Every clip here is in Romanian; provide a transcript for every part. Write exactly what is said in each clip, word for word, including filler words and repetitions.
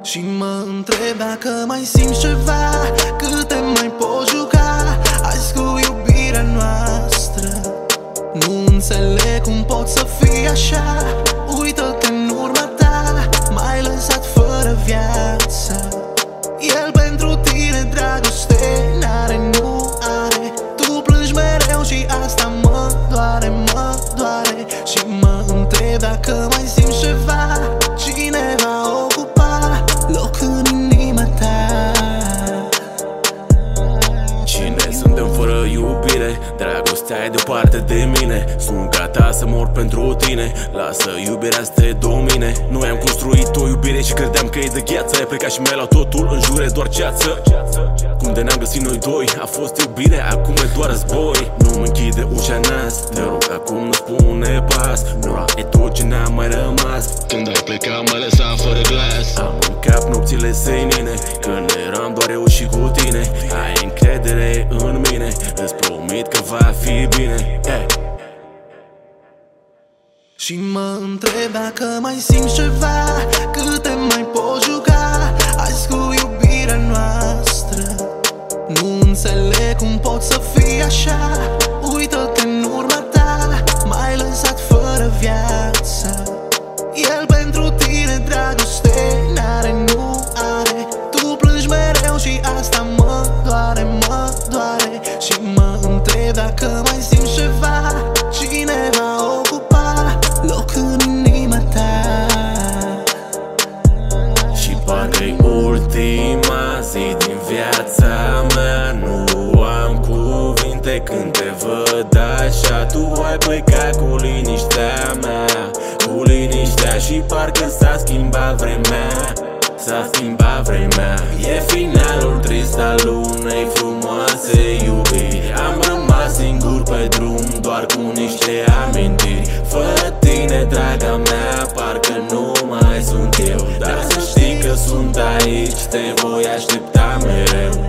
Și mă întreb dacă mai simți ceva, cât te mai poți juca azi cu iubirea noastră. Nu înțeleg cum poți să fii așa. Uită-te în urma ta, m-ai lăsat fără viață. El pentru tine dragoste n-are, nu are. Tu plângi mereu și asta mă doare, mă doare. Și mă întreb dacă mai simți ceva, cine va ocupa loc în inima ta. Cine suntem fără iubire? Dragostea e departe de mine. Sunt gata să mor pentru tine. Lasă iubirea să te domine. Noi am construit o iubire și credeam că e de gheață. Ai plecat și mi-ai luat totul, în jur e doar ceață. Cum de ne-am găsit noi doi, a fost iubire, acum e doar război. Nu-mi închide ușa nas, te rog acum nu spune pas. Nora e tot ce ne-a mai rămas. Când ai plecat m-ai lăsat fără glas. Am în cap nopțile senine, când eram doar eu și cu tine. Ai încredere în mine, îți promit că va fi bine, hey. Și mă întreb dacă mai simți ceva, cât te mai poți juca azi cu iubirea noastră. Nu înțeleg cum poți să fii așa. Uită-te în urma ta, m-ai lăsat fără viață. El pentru tine dragoste n-are, nu are. Tu plângi mereu și asta mă doare, mă doare. Și mă întreb dacă mai simți ceva, cine va ocupa loc în inima ta. Și parcă-i ultima zi din viața mea. Nu am cuvinte când te văd așa. Tu ai plecat cu liniștea mea, cu liniștea. Și parcă s-a schimbat vremea, s-a schimbat vremea. E finalul trist al unei frumoase iubiri. Am rămas singur pe drum, doar cu niște amintiri. Fără tine, draga mea, parcă nu mai sunt eu. Dar să știi că sunt aici, te voi aștepta mereu.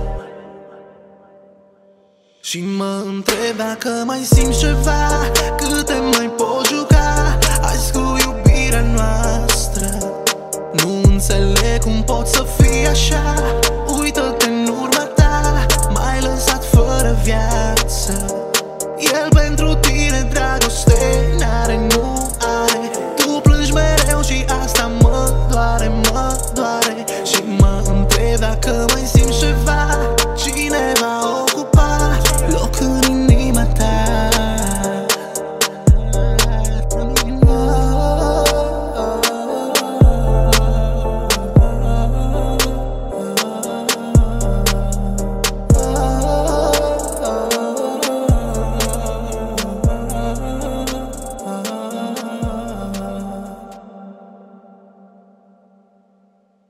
Și mă întreb dacă mai simți ceva, cât te mai poți juca azi cu iubirea noastră. Nu înțeleg cum poți să fii așa.